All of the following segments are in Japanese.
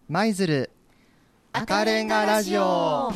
舞鶴赤レンガラジオ。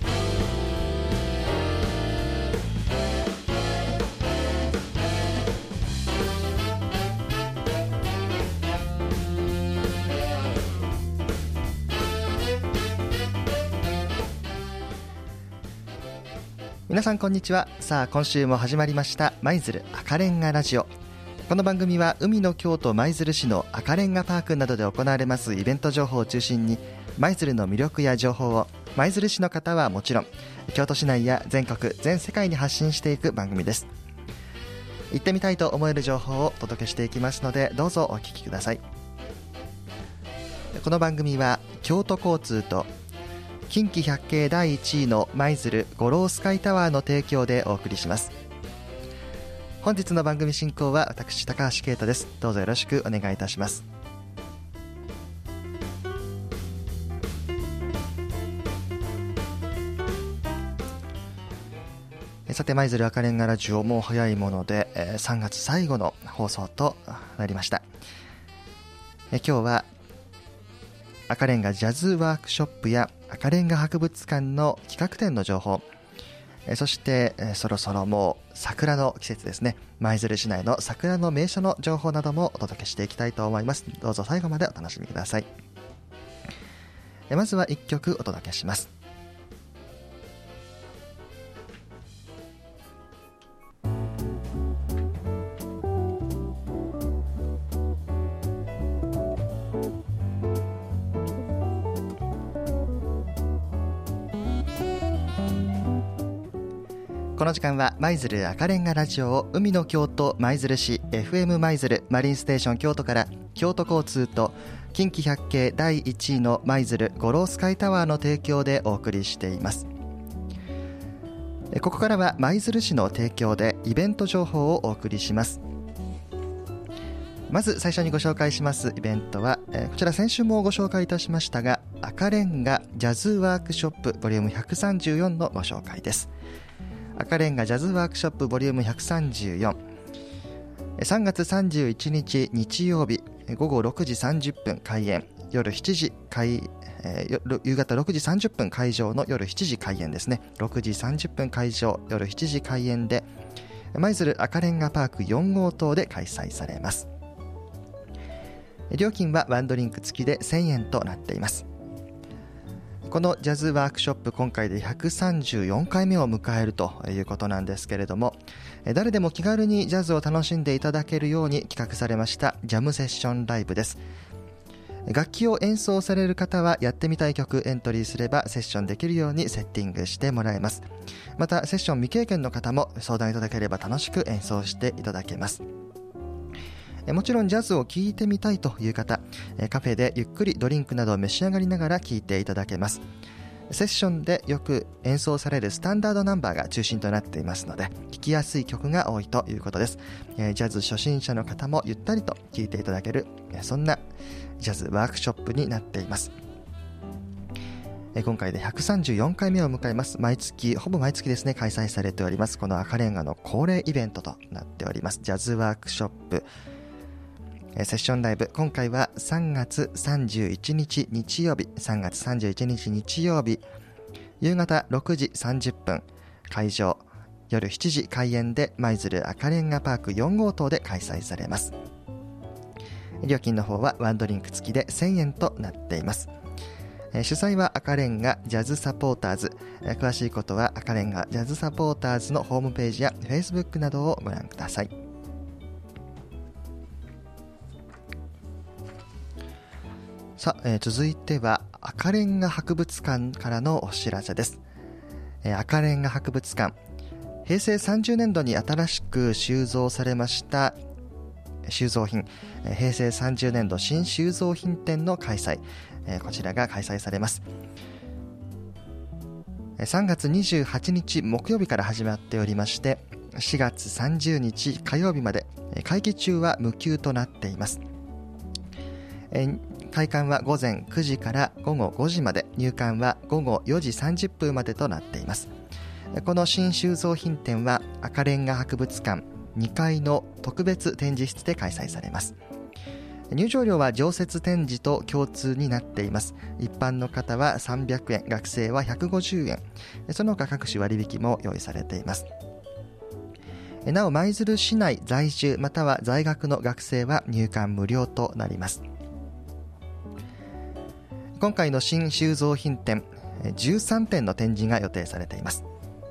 皆さんこんにちは。さあ今週も始まりました舞鶴赤レンガラジオ。この番組は海の京都舞鶴市の赤レンガパークなどで行われますイベント情報を中心に舞鶴の魅力や情報を舞鶴市の方はもちろん京都市内や全国全世界に発信していく番組です。行ってみたいと思える情報をお届けしていきますのでどうぞお聞きください。この番組は京都交通と近畿百景第1位の舞鶴五郎スカイタワーの提供でお送りします。本日の番組進行は私高橋啓太です。どうぞよろしくお願いいたします。さて舞鶴赤レンガラジオも早いもので3月最後の放送となりました。今日は赤レンガジャズワークショップや赤レンガ博物館の企画展の情報、そしてそろそろもう桜の季節ですね。舞鶴市内の桜の名所の情報などもお届けしていきたいと思います。どうぞ最後までお楽しみください。まずは1曲お届けします。この時間は舞鶴赤レンガラジオを海の京都舞鶴市 FM 舞鶴マリンステーション京都から京都交通と近畿百景第1位の舞鶴五郎スカイタワーの提供でお送りしています。ここからは舞鶴市の提供でイベント情報をお送りします。まず最初にご紹介しますイベントはこちら先週もご紹介いたしましたが赤レンガジャズワークショップボリューム134のご紹介です。赤レンガジャズワークショップボリューム134、3月31日日曜日午後6時30分開演、夜7時夕方6時30分会場の夜7時開演ですね。6時30分会場、夜7時開演で舞鶴赤レンガパーク4号棟で開催されます。料金はワンドリンク付きで1000円となっています。このジャズワークショップ今回で134回目を迎えるということなんですけれども、誰でも気軽にジャズを楽しんでいただけるように企画されましたジャムセッションライブです。楽器を演奏される方はやってみたい曲エントリーすればセッションできるようにセッティングしてもらえます。またセッション未経験の方も相談いただければ楽しく演奏していただけます。もちろんジャズを聴いてみたいという方、カフェでゆっくりドリンクなどを召し上がりながら聴いていただけます。セッションでよく演奏されるスタンダードナンバーが中心となっていますので聴きやすい曲が多いということです。ジャズ初心者の方もゆったりと聴いていただけるそんなジャズワークショップになっています。今回で134回目を迎えます。ほぼ毎月ですね開催されておりますこの赤レンガの恒例イベントとなっておりますジャズワークショップセッションライブ、今回は3月31日日曜日夕方6時30分会場、夜7時開演で舞鶴赤レンガパーク4号棟で開催されます。料金の方はワンドリンク付きで1000円となっています。主催は赤レンガジャズサポーターズ。詳しいことは赤レンガジャズサポーターズのホームページや Facebook などをご覧ください。さあ、続いては赤レンガ博物館からのお知らせです。赤レンガ博物館、平成30年度に新しく収蔵されました収蔵品、平成30年度新収蔵品展の開催、こちらが開催されます。3月28日木曜日から始まっておりまして4月30日火曜日まで、会期中は無休となっています。開館は午前9時から午後5時まで、入館は午後4時30分までとなっています。この新収蔵品展は赤レンガ博物館2階の特別展示室で開催されます。 入場料は常設展示と共通になっています。一般の方は300円、学生は150円、その他各種割引も用意されています。なお、舞鶴市内在住または在学の学生は入館無料となります。今回の新収蔵品展、13点の展示が予定されています。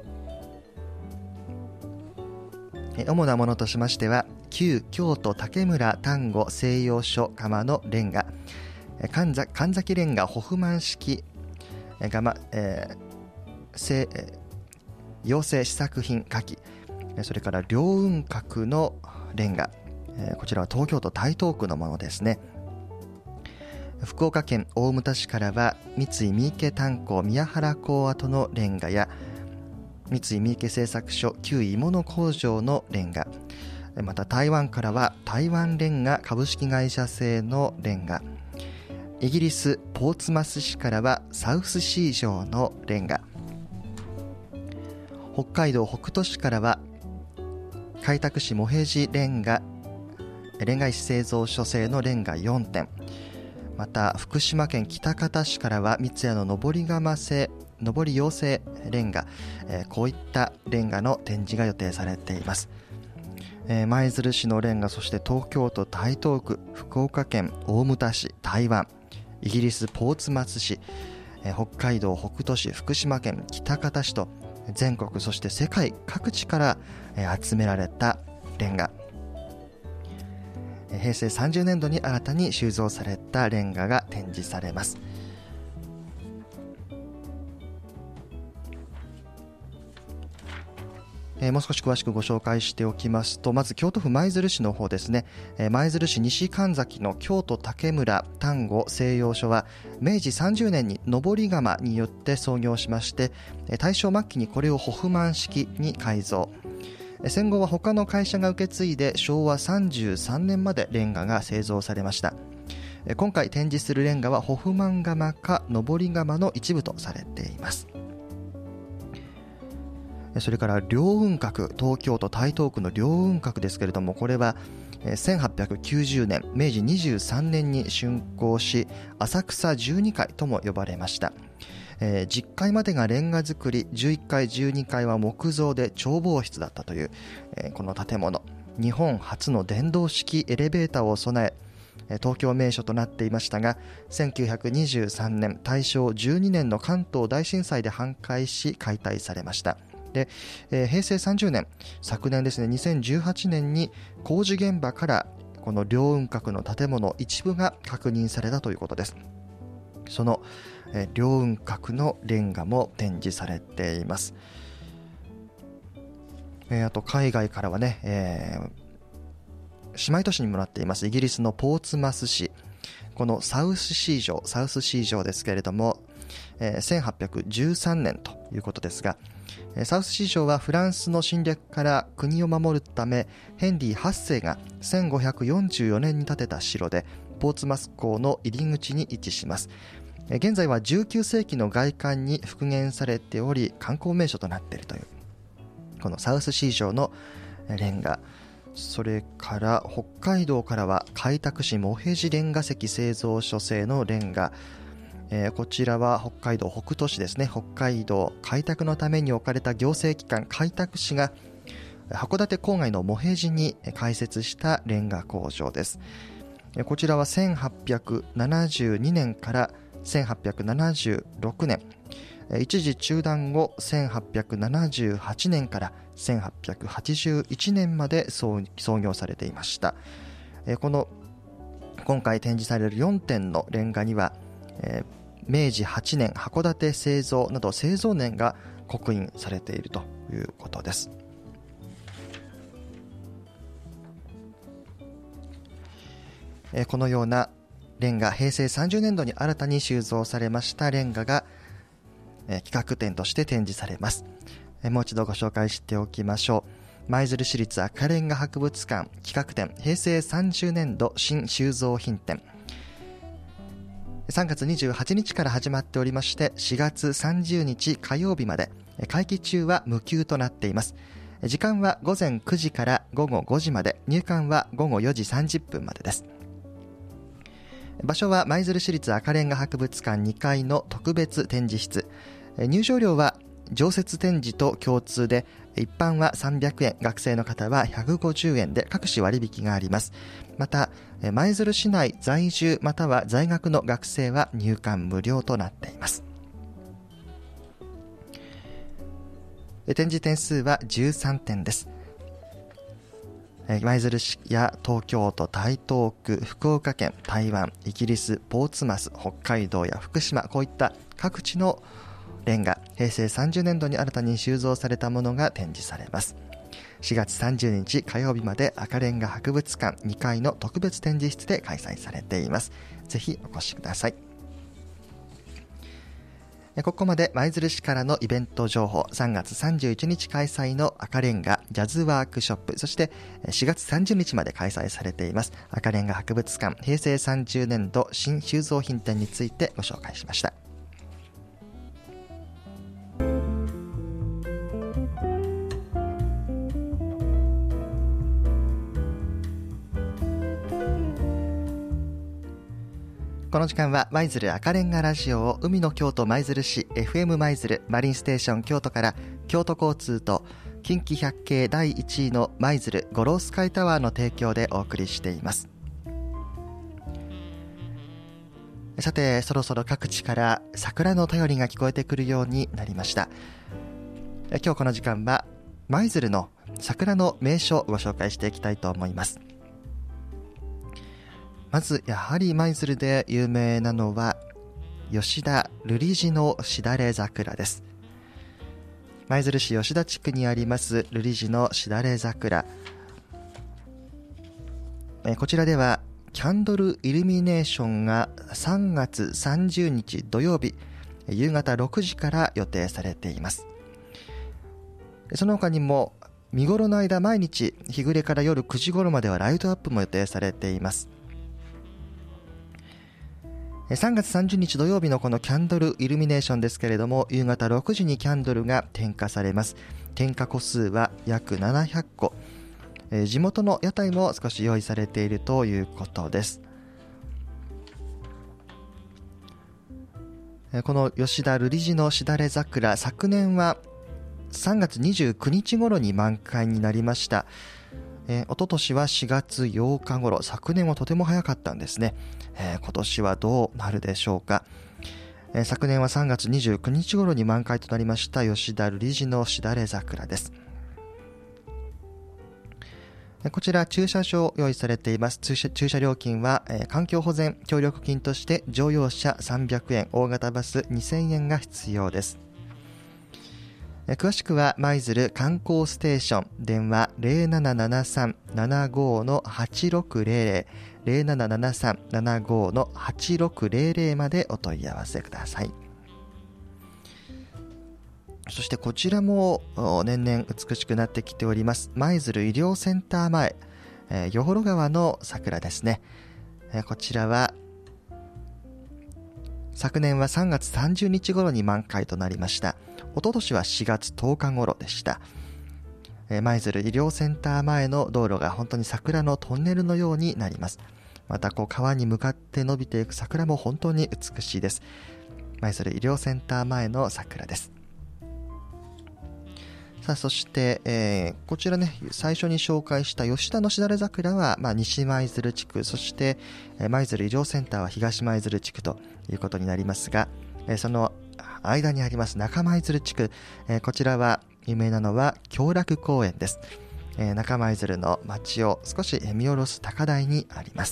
主なものとしましては、旧京都竹村丹後西洋書窯のレンガ、神崎レンガホフマン式窯、洋製試作品火器、それから凌雲閣のレンガ、こちらは東京都台東区のものですね。福岡県大牟田市からは三井三池炭鉱宮原港跡のレンガや、三井三池製作所旧鋳物工場のレンガ、また台湾からは台湾レンガ株式会社製のレンガ、イギリスポーツマス市からはサウスシー城のレンガ、北海道北斗市からは開拓市モヘジレンガ石製造所製のレンガ4点、また福島県喜多方市からは三ツ矢の上り養成レンガ、こういったレンガの展示が予定されています。舞鶴市のレンガ、そして東京都台東区、福岡県大牟田市、台湾、イギリスポーツマス市、北海道北斗市、福島県喜多方市と全国そして世界各地から集められたレンガ、平成30年度に新たに収蔵されたレンガが展示されます。もう少し詳しくご紹介しておきますと、まず京都府舞鶴市の方ですね。舞鶴市西神崎の京都竹村丹後西洋書は明治30年に上り窯によって創業しまして、大正末期にこれをホフマン式に改造、戦後は他の会社が受け継いで昭和33年までレンガが製造されました。今回展示するレンガはホフマン窯か上り窯の一部とされています。それから凌雲閣、東京都台東区の凌雲閣ですけれども、これは1890年明治23年に竣工し、浅草12階とも呼ばれました。10階までがレンガ造り、11階12階は木造で眺望室だったという、この建物、日本初の電動式エレベーターを備え、東京名所となっていましたが、1923年大正12年の関東大震災で半壊し解体されました。で、平成30年、昨年ですね、2018年に工事現場からこの凌雲閣の建物一部が確認されたということです。その凌雲閣のレンガも展示されています。あと海外からはね、姉妹都市にもなっていますイギリスのポーツマス市、このサウスシー城ですけれども、1813年ということですが、サウスシー城はフランスの侵略から国を守るためヘンリー8世が1544年に建てた城で、ポーツマス港の入り口に位置します。現在は19世紀の外観に復元されており、観光名所となっているというこのサウスシー城のレンガ、それから北海道からは開拓市モヘジレンガ石製造所製のレンガ、こちらは北海道北斗市ですね。北海道開拓のために置かれた行政機関開拓市が函館郊外のモヘジに開設したレンガ工場です。こちらは1872年から1876年、一時中断後1878年から1881年まで創業されていました。今回展示される4点のレンガには、明治8年函館製造など製造年が刻印されているということです。このようなレンガ、平成30年度に新たに収蔵されましたレンガが企画展として展示されます。もう一度ご紹介しておきましょう。舞鶴市立赤レンガ博物館企画展、平成30年度新収蔵品展、3月28日から始まっておりまして、4月30日火曜日まで、会期中は無休となっています。時間は午前9時から午後5時まで、入館は午後4時30分までです。 場所は舞鶴市立赤レンガ博物館2階の特別展示室。入場料は常設展示と共通で、一般は300円、学生の方は150円で各種割引があります。また舞鶴市内在住または在学の学生は入館無料となっています。展示点数は13点です。舞鶴市や東京都台東区、福岡県、台湾、イギリス、ポーツマス、北海道や福島、こういった各地のレンガ、平成30年度に新たに収蔵されたものが展示されます。4月30日火曜日まで赤レンガ博物館2階の特別展示室で開催されています。ぜひお越しください。ここまで舞鶴市からのイベント情報、3月31日開催の赤レンガジャズワークショップ、そして4月30日まで開催されています赤レンガ博物館平成30年度新収蔵品展についてご紹介しました。この時間は舞鶴赤レンガラジオを海の京都舞鶴市 FM 舞鶴マリンステーション京都から京都交通と近畿百景第1位の舞鶴五郎スカイタワーの提供でお送りしています。さて、そろそろ各地から桜の便りが聞こえてくるようになりました。今日この時間は舞鶴の桜の名所をご紹介していきたいと思います。まずやはり舞鶴で有名なのは吉田瑠璃寺のしだれ桜です。舞鶴市吉田地区にあります瑠璃寺のしだれ桜、こちらではキャンドルイルミネーションが3月30日土曜日夕方6時から予定されています。その他にも見頃の間毎日日暮れから夜9時頃まではライトアップも予定されています。3月30日土曜日のこのキャンドルイルミネーションですけれども、夕方6時にキャンドルが点火されます。点火個数は約700個、地元の屋台も少し用意されているということです。この吉田瑠璃寺のしだれ桜、昨年は3月29日頃に満開になりました。一昨年は4月8日頃、昨年はとても早かったんですね。今年はどうなるでしょうか。昨年は3月29日頃に満開となりました吉田瑠璃寺のしだれ桜です。こちら駐車場用意されています。駐車料金は、環境保全協力金として乗用車300円、大型バス2000円が必要です。詳しくは舞鶴観光ステーション、電話 0773-75-8600 0773-75-8600 までお問い合わせください。そしてこちらも年々美しくなってきております舞鶴医療センター前、与幌川の桜ですね。こちらは昨年は3月30日頃に満開となりました。一昨年は4月10日頃でした。舞鶴医療センター前の道路が本当に桜のトンネルのようになります。また川に向かって伸びていく桜も本当に美しいです。舞鶴医療センター前の桜です。さあ、そして、こちらね、最初に紹介した吉田のしだれ桜は、西舞鶴地区、そして、舞鶴医療センターは東舞鶴地区ということになりますが、その間にあります中舞鶴地区、こちらは有名なのは共楽公園です。中舞鶴の町を少し見下ろす高台にあります。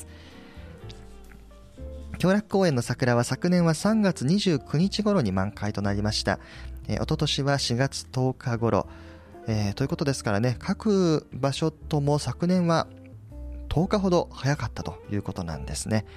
共楽公園の桜は昨年は3月29日頃に満開となりました。一昨年は4月10日頃、ということですからね、各場所とも昨年は10日ほど早かったということなんですね。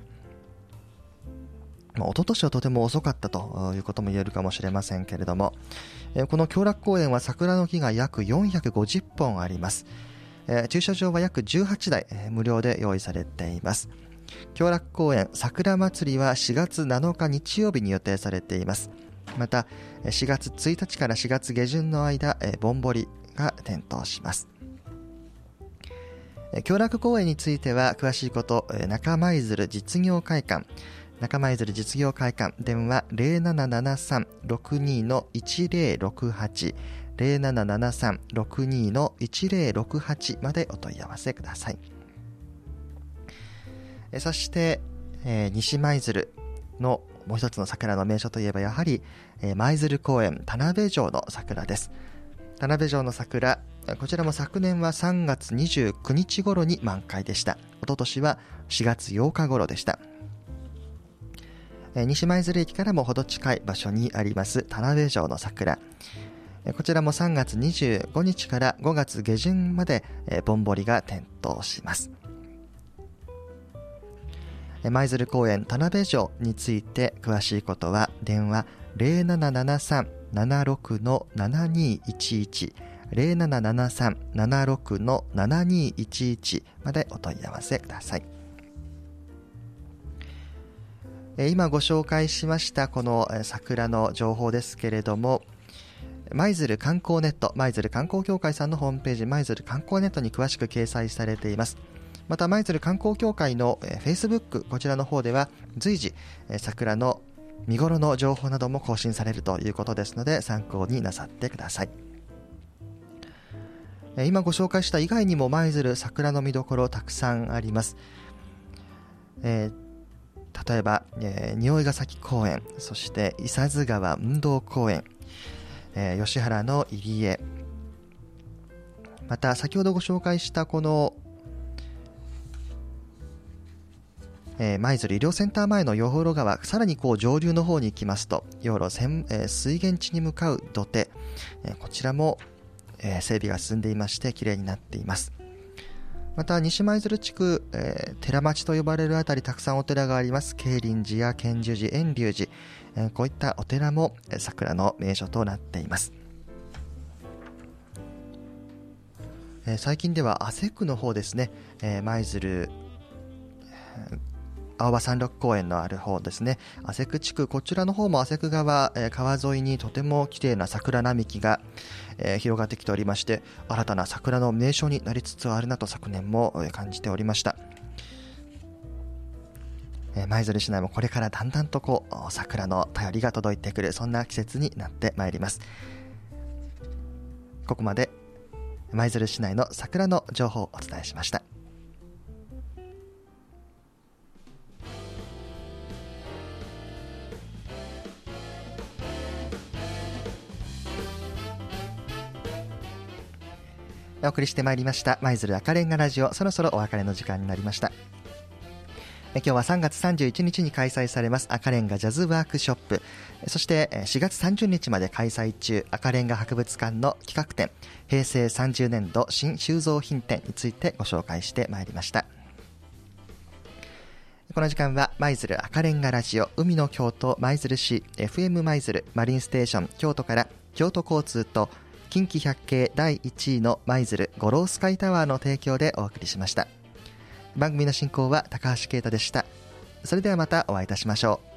一昨年はとても遅かったということも言えるかもしれませんけれども、この共楽公園は桜の木が約450本あります。駐車場は約18台、無料で用意されています。共楽公園桜祭りは4月7日日曜日に予定されています。また4月1日から4月下旬の間、ぼんぼりが点灯します。 共楽公園については詳しいこと、中舞鶴実業会館、中舞鶴実業会館、電話 0773-62-1068 0773-62-1068 までお問い合わせください。そして、西舞鶴のもう一つの桜の名所といえばやはり、舞鶴公園田辺城の桜です。田辺城の桜、こちらも昨年は3月29日頃に満開でした。一昨年は4月8日頃でした。西舞鶴駅からもほど近い場所にあります田辺城の桜、こちらも3月25日から5月下旬までぼんぼりが点灯します。舞鶴公園田辺城について詳しいことは電話 0773-76-7211 0773-76-7211 までお問い合わせください。今ご紹介しましたこの桜の情報ですけれども、舞鶴観光ネット、舞鶴観光協会さんのホームページ、舞鶴観光ネットに詳しく掲載されています。また舞鶴観光協会のFacebook、こちらの方では随時桜の見頃の情報なども更新されるということですので、参考になさってください。今ご紹介した以外にも舞鶴桜の見どころたくさんあります。例えば、匂いヶ崎公園、そして伊佐津川運動公園、吉原の入江、また先ほどご紹介したこの、舞鶴医療センター前の養老川、さらに上流の方に行きますと養老水源地に向かう土手、こちらも、整備が進んでいましてきれいになっています。また西舞鶴地区、寺町と呼ばれるあたりたくさんお寺があります。慶林寺や建寿寺、遠隆寺、こういったお寺も桜の名所となっています。最近では汗区の方ですね、舞鶴青葉山麓公園のある方ですね、汗区地区、こちらの方も汗区川、川沿いにとても綺麗な桜並木が、広がってきておりまして、新たな桜の名所になりつつあるなと昨年も、感じておりました。舞鶴市内もこれからだんだんと桜の便りが届いてくる、そんな季節になってまいります。ここまで舞鶴市内の桜の情報をお伝えしました。お送りしてまいりました舞鶴赤レンガラジオ、そろそろお別れの時間になりました。今日は3月31日に開催されます赤レンガジャズワークショップ、そして4月30日まで開催中赤レンガ博物館の企画展、平成30年度新収蔵品展についてご紹介してまいりました。この時間は舞鶴赤レンガラジオ、海の京都舞鶴市 FM 舞鶴マリンステーション京都から京都交通と近畿百景第1位の舞鶴五郎スカイタワーの提供でお送りしました。番組の進行は高橋啓太でした。それではまたお会いいたしましょう。